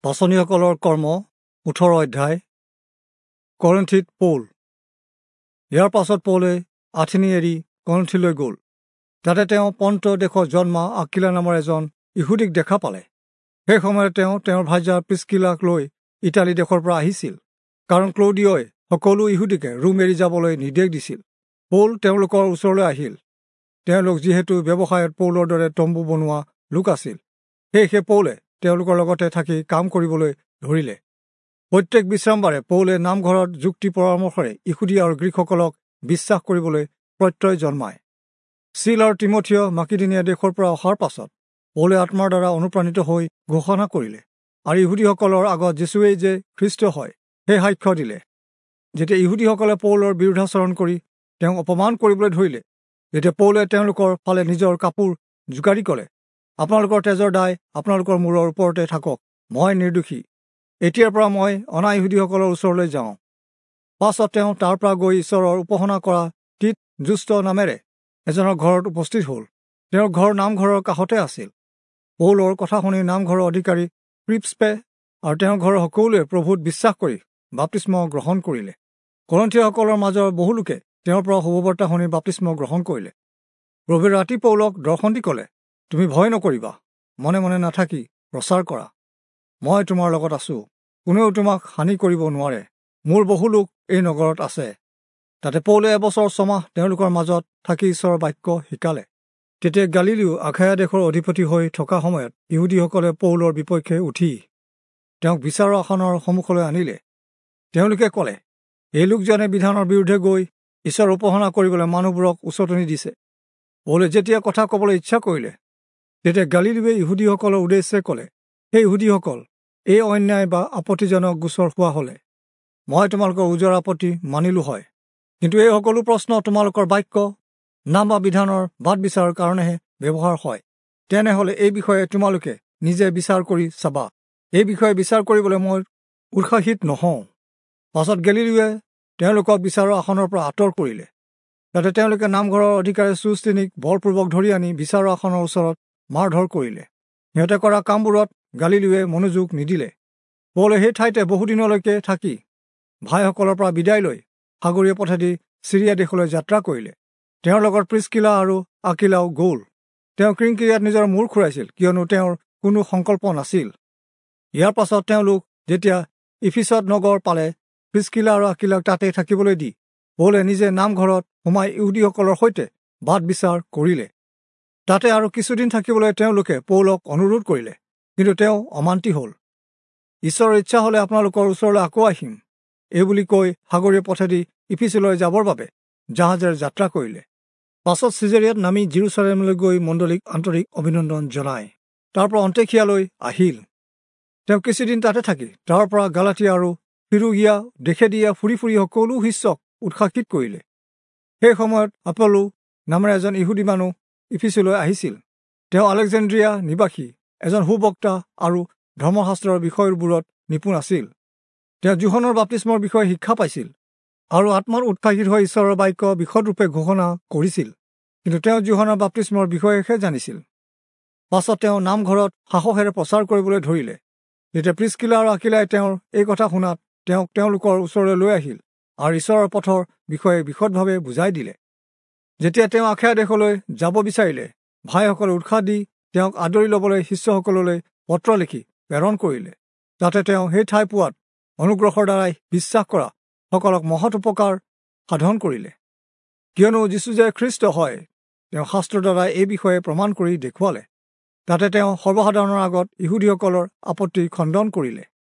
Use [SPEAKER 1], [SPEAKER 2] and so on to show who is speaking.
[SPEAKER 1] পাচনীসকলৰ কৰ্ম 18 অধ্যায়। কৰিন্থীত পৌল। ইয়াৰ পাছত পৌলে আথেনি এৰি কৰিন্থীলৈ গ'ল। তাতে তেওঁ পন্ত দেশত জন্মা আকিলা নামৰ এজন ইহুদীক দেখা পালে। সেই সময়ত তেওঁ তেওঁৰ ভাৰ্যা প্ৰিস্কিলাক লৈ ইটালী দেশৰ পৰা আহিছিল, কাৰণ ক্লৌডিয়ই সকলো ইহুদীকে ৰোম এৰি যাবলৈ নিৰ্দেশ দিছিল। পৌল তেওঁলোকৰ ওচৰলৈ আহিল। তেওঁলোক যিহেতু ব্যৱসায়ত পৌলৰ দৰে তম্বু বনোৱা লোক আছিল, সেয়েহে পৌলে তেওঁলোকৰ লগতে থাকি কাম কৰিবলৈ ধৰিলে। প্ৰত্যেক বিশ্ৰামবাৰে পৌলে নামঘৰত যুক্তি পৰামৰ্শৰে ইহুদী আৰু গ্ৰীকসকলক বিশ্বাস কৰিবলৈ প্ৰত্যয় জন্মায়। চিল আৰু তিমথিয় মাকিদনিয়া দেশৰ পৰা অহাৰ পাছত পৌলে আত্মাৰ দ্বাৰা অনুপ্ৰাণিত হৈ ঘোষণা কৰিলে আৰু ইহুদীসকলৰ আগত যীশুৱেই যে খ্ৰীষ্ট হয় সেই সাক্ষ্য দিলে। যেতিয়া ইহুদীসকলে পৌলৰ বিৰুদ্ধাচৰণ কৰি তেওঁক অপমান কৰিবলৈ ধৰিলে, যেতিয়া পৌলে তেওঁলোকৰ ফালে নিজৰ কাপোৰ জোকাৰি ক'লে, আপোনালোকৰ তেজৰ দায় আপোনালোকৰ মূৰৰ ওপৰতে থাকক, মই নিৰ্দোষী। এতিয়াৰ পৰা মই অনা ইহুদীসকলৰ ওচৰলৈ যাওঁ। পাছত তেওঁ তাৰ পৰা গৈ ঈশ্বৰৰ উপাসনা কৰা তীত জুষ্ট নামেৰে এজনৰ ঘৰত উপস্থিত হ'ল। তেওঁৰ ঘৰ নামঘৰৰ কাষতে আছিল। পৌলৰ কথা শুনি নামঘৰৰ অধিকাৰী ক্ৰিপ্সপে আৰু তেওঁৰ ঘৰৰ সকলোৱে প্ৰভুত বিশ্বাস কৰি বাপ্তিস্ম গ্ৰহণ কৰিলে। কৰিন্থীয়সকলৰ মাজৰ বহু লোকে তেওঁৰ পৰা শুভবাৰ্তা শুনি বাপ্তিস্ম গ্ৰহণ কৰিলে। প্ৰভুৱে ৰাতি পৌলক দৰ্শন দি ক'লে, তুমি ভয় নকৰিবা, মনে মনে নাথাকি প্ৰচাৰ কৰা। মই তোমাৰ লগত আছো, কোনেও তোমাক হানি কৰিব নোৱাৰে। মোৰ বহু লোক এই নগৰত আছে। তাতে পৌলে এবছৰ 6 মাহ তেওঁলোকৰ মাজত থাকি ঈশ্বৰৰ বাক্য শিকালে। তেতিয়া গালিলিও আখায়া দেশৰ অধিপতি হৈ থকা সময়ত ইহুদীসকলে পৌলৰ বিপক্ষে উঠি তেওঁক বিচাৰৰ আসনৰ সন্মুখলৈ আনিলে। তেওঁলোকে ক'লে, এই লোকজনে বিধানৰ বিৰুদ্ধে গৈ ঈশ্বৰৰ উপাসনা কৰিবলৈ মানুহবোৰক উচতনি দিছে। পৌলে যেতিয়া কথা ক'বলৈ ইচ্ছা কৰিলে, তেতিয়া গালিলিওৱে ইহুদীসকলৰ উদ্দেশ্যে ক'লে, সেই ইহুদীসকল, এই অন্যায় বা আপত্তিজনক গোচৰ হোৱা হ'লে মই তোমালোকৰ ওজৰ আপত্তি মানিলো হয়। কিন্তু এই সকলো প্ৰশ্ন তোমালোকৰ বাক্য নাম বা বিধানৰ বাদ বিচাৰৰ কাৰণেহে ব্যৱহাৰ হয়। তেনেহ'লে এই বিষয়ে তোমালোকে নিজে বিচাৰ কৰি চাবা। এই বিষয়ে বিচাৰ কৰিবলৈ মই উৎসাহিত নহওঁ। পাছত গালিলিওৱে তেওঁলোকক বিচাৰৰ আসনৰ পৰা আঁতৰ কৰিলে। তাতে তেওঁলোকে নামঘৰৰ অধিকাৰী চোস্তিনিক বলপূৰ্বক ধৰি আনি বিচাৰৰ আসনৰ ওচৰত মাৰধৰ কৰিলে। সিহঁতে কৰা কামবোৰত গালিলিওৱে মনোযোগ নিদিলে। পৌলে সেই ঠাইতে বহুদিনলৈকে থাকি ভাইসকলৰ পৰা বিদায় লৈ সাগৰীয় পথেদি চিৰিয়া দেশলৈ যাত্ৰা কৰিলে। তেওঁৰ লগত প্ৰিস্কিলা আৰু আকিলাও গ'ল। তেওঁ কিংকিৰিয়াত নিজৰ মূৰ ঘূৰাইছিল, কিয়নো তেওঁৰ কোনো সংকল্প নাছিল। ইয়াৰ পাছত তেওঁলোক যেতিয়া ইফিছত নগৰ পালে, প্ৰিস্কিলা আৰু আকিলাক তাতে থাকিবলৈ দি পৌলে নিজে নামঘৰত সোমাই ইহুদীসকলৰ সৈতে বাদ বিচাৰ কৰিলে। তাতে আৰু কিছুদিন থাকিবলৈ তেওঁলোকে পৌলক অনুৰোধ কৰিলে, কিন্তু তেওঁ অমান্তি হ'ল। ঈশ্বৰৰ ইচ্ছা হ'লে আপোনালোকৰ ওচৰলৈ আকৌ আহিম, এইবুলি কৈ সাগৰীয় পথেদি ইফিছলৈ যাবৰ বাবে জাহাজেৰে যাত্ৰা কৰিলে। পাছত চিজেৰিয়াত নামি জেৰুচালেমলৈ গৈ মণ্ডলীক আন্তৰিক অভিনন্দন জনায় তাৰ পৰা অন্তেখিয়ালৈ আহিল। তেওঁ কিছুদিন তাতে থাকি তাৰ পৰা গালাটীয়া আৰু ফিৰুগিয়া দেশে দিয়া ফুৰি ফুৰি সকলো শিষ্যক উৎসাহিত কৰিলে। সেই সময়ত আপলো নামেৰে এজন ইহুদী মানুহ ইফিছলৈ আহিছিল। তেওঁ আলেকজেন্দ্ৰিয়া নিবাসী এজন সুবক্তা আৰু ধৰ্মশাস্ত্ৰৰ বিষয়বোৰত নিপুণ আছিল। তেওঁ যোহনৰ বাপ্তিস্মৰ বিষয়ে শিক্ষা পাইছিল আৰু আত্মাত উৎসাহিত হৈ ঈশ্বৰৰ বাক্য বিশদৰূপে ঘোষণা কৰিছিল, কিন্তু তেওঁ যোহনৰ বাপ্তিস্মৰ বিষয়েহে জানিছিল। পাছত তেওঁ নামঘৰত সাহসেৰে প্ৰচাৰ কৰিবলৈ ধৰিলে। যেতিয়া প্ৰিস্কিলা আৰু আকিলাই তেওঁৰ এই কথা শুনাত তেওঁক তেওঁলোকৰ ওচৰলৈ লৈ আহিল আৰু ঈশ্বৰৰ পথৰ বিষয়ে বিশদভাৱে বুজাই দিলে। যেতিয়া তেওঁ আখায়া দেশলৈ যাব বিচাৰিলে, ভাইসকলে উৎসাহ দি তেওঁক আদৰি ল'বলৈ শিষ্যসকললৈ পত্ৰ লিখি প্ৰেৰণ কৰিলে। যাতে তেওঁ সেই ঠাই পোৱাত অনুগ্ৰহৰ দ্বাৰাই বিশ্বাস কৰা সকলক মহৎ উপকাৰ সাধন কৰিলে। কিয়নো যীশু যে খ্ৰীষ্ট হয়, তেওঁ শাস্ত্ৰৰ দ্বাৰাই এই বিষয়ে প্ৰমাণ কৰি দেখুৱালে। তাতে তেওঁ সৰ্বসাধাৰণৰ আগত ইহুদীসকলৰ আপত্তি খণ্ডন কৰিলে।